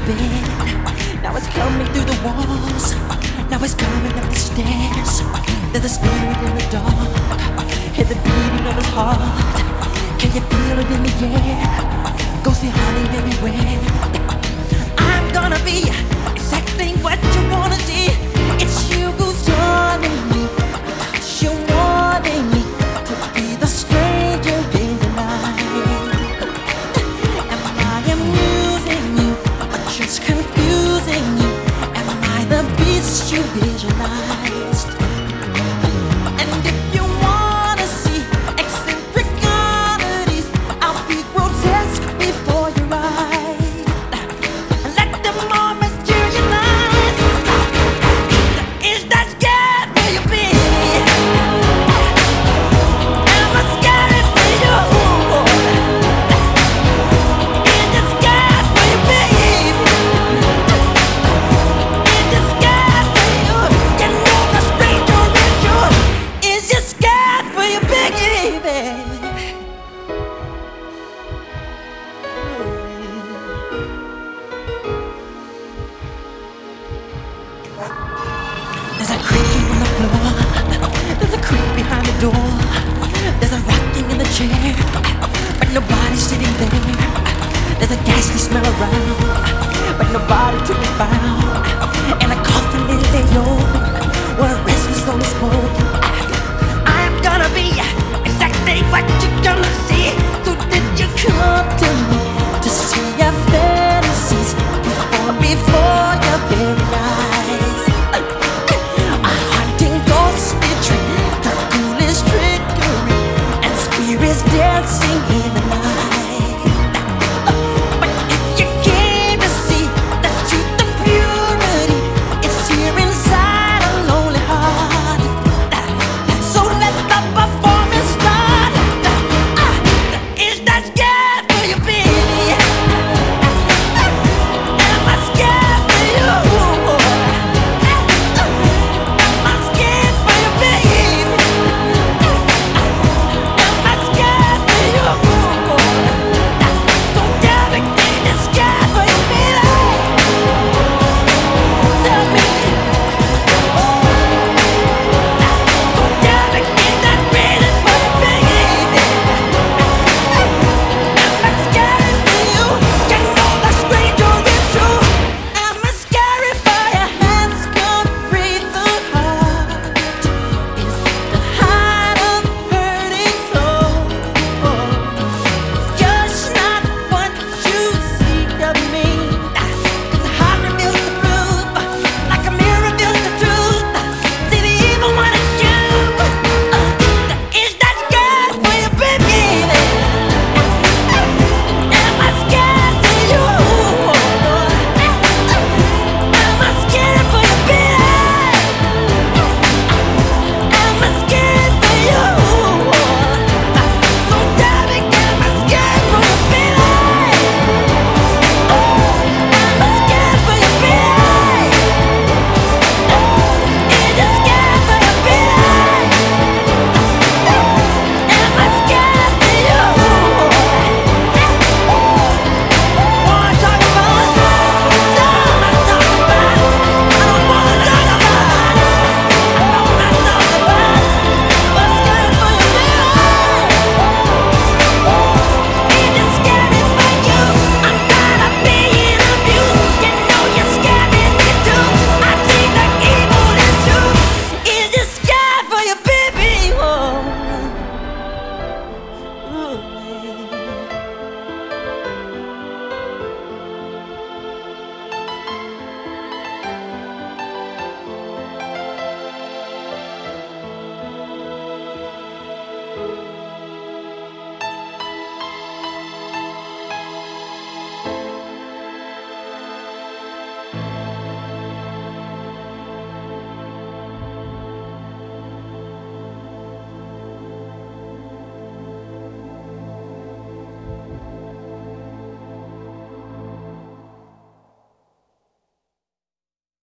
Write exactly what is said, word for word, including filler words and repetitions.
bed. Now it's coming through the walls. Now it's coming up the stairs. There's a spirit in the dark. Hear the beating of his heart. Can you feel it in the air? Ghostly haunting everywhere. I'm gonna be exactly what you wanna see. It's you who's haunting me. You're wanting me to be the stranger in your life. Am I amusing you or just confusing you? Am I the beast you visualized? And if you wanna see eccentric oddities, I'll be grotesque before your eyes. Let the moment materialize. Is that scared for you, baby? Am I scared for you? Is it scared for you, baby? Is it scared for you? You know the stranger is you. Is it scared for you, baby? There's a creaking on the floor. There's a creak behind the door. There's a rocking in the chair, but nobody's sitting there. There's a ghastly smell around, but nobody to be found.